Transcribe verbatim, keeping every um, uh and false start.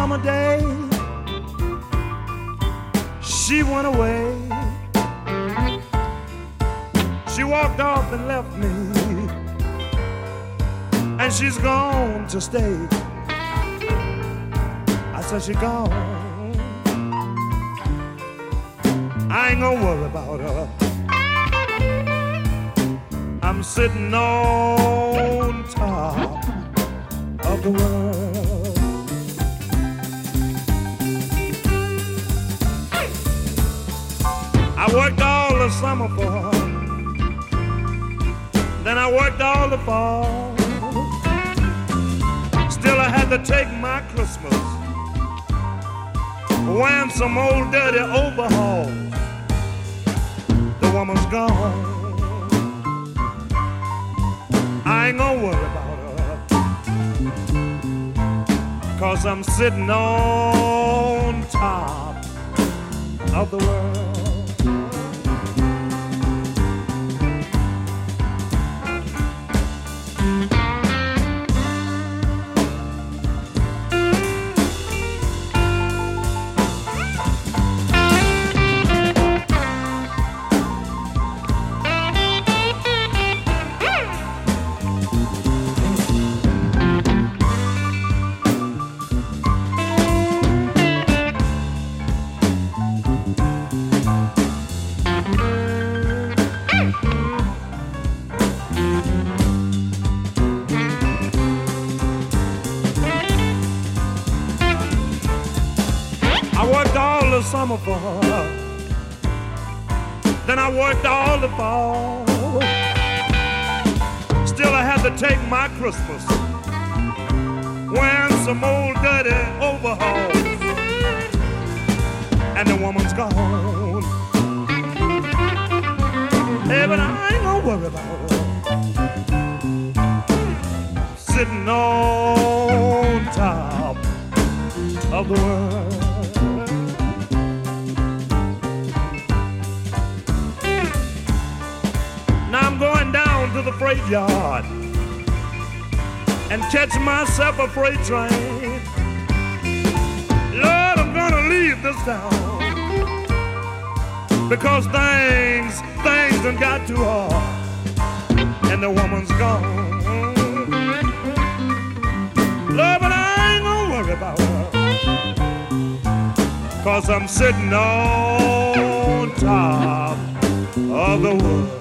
summer day, she went away. She walked off and left me, and she's gone to stay. I said she gone, I ain't gonna worry about her. I'm sitting on top of the world. I worked all the summer for her, then I worked all the fall. Still I had to take my Christmas wearing some old dirty overalls. The woman's gone, I ain't gonna worry about her, 'cause I'm sitting on top of the world. Summer for her, then I worked all the fall. Still I had to take my Christmas wearing some old dirty overalls, and the woman's gone. Hey, but I ain't gonna worry about her, sitting on top of the world. Now I'm going down to the freight yard and catch myself a freight train. Lord, I'm gonna leave this town, because things, things done got too hard, and the woman's gone. Lord, but I ain't gonna worry about her, 'cause I'm sitting on top of the world.